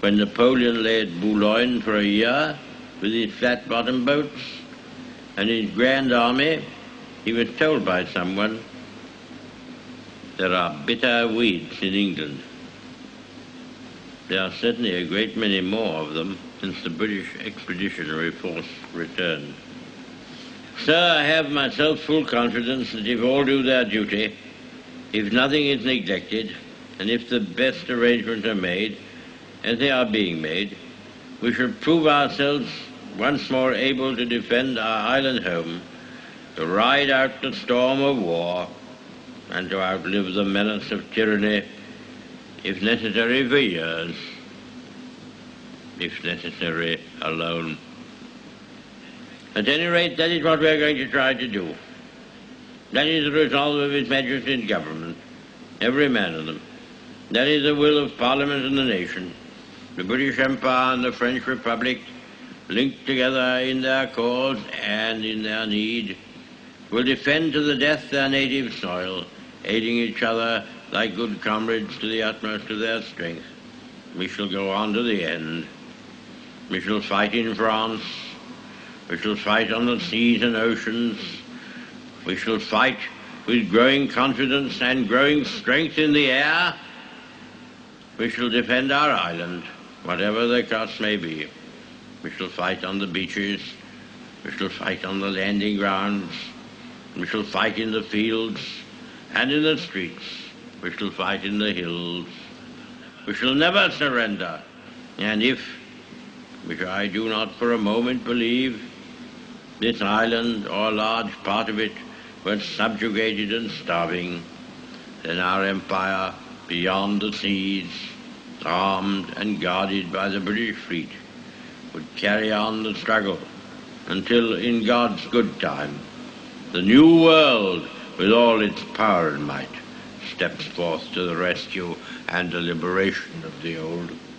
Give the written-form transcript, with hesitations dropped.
when Napoleon lay at Boulogne for a year with his flat-bottom boats and his grand army, he was told by someone, there are bitter weeds in England. There are certainly a great many more of them since the British Expeditionary Force returned. Sir, I have myself full confidence that if all do their duty, if nothing is neglected, and if the best arrangements are made, as they are being made, we shall prove ourselves once more able to defend our island home, to ride out the storm of war, and to outlive the menace of tyranny, if necessary for years, if necessary alone. At any rate, that is what we are going to try to do. That is the resolve of His Majesty's government, every man of them. That is the will of Parliament and the nation. The British Empire and the French Republic, linked together in their cause and in their need, will defend to the death their native soil, aiding each other like good comrades to the utmost of their strength. We shall go on to the end. We shall fight in France. We shall fight on the seas and oceans. We shall fight with growing confidence and growing strength in the air. We shall defend our island, whatever the cost may be. We shall fight on the beaches. We shall fight on the landing grounds. We shall fight in the fields and in the streets. We shall fight in the hills. We shall never surrender. And if, which I do not for a moment believe, this island or a large part of it were subjugated and starving, then our empire beyond the seas, armed and guarded by the British fleet, would carry on the struggle until, in God's good time, the new world, with all its power and might, steps forth to the rescue and the liberation of the old.